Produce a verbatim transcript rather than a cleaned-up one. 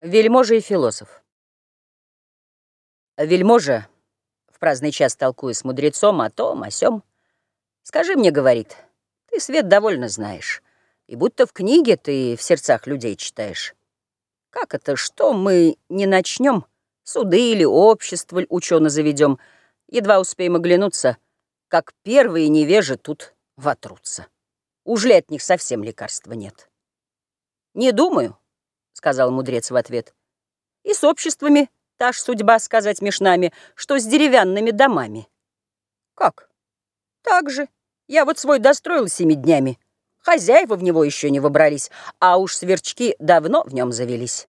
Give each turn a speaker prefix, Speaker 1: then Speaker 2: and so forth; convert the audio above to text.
Speaker 1: Вельможа и философ. Вельможа, в праздный час толкуя с мудрецом о том, о сём: «Скажи мне, — говорит, — ты свет довольно знаешь, и будто в книге ты в сердцах людей читаешь. Как это, что мы не начнем, суды или общество учено заведем, едва успеем оглянуться, как первые невежи тут вотрутся? Уж ли от них совсем лекарства нет?» «Не думаю, — сказал мудрец в ответ, — и с обществами та ж судьба, сказать меж нами, что с деревянными домами». «Как? Так же. Я вот свой достроил семи днями. Хозяева в него еще не вобрались, а уж сверчки давно в нем завелись.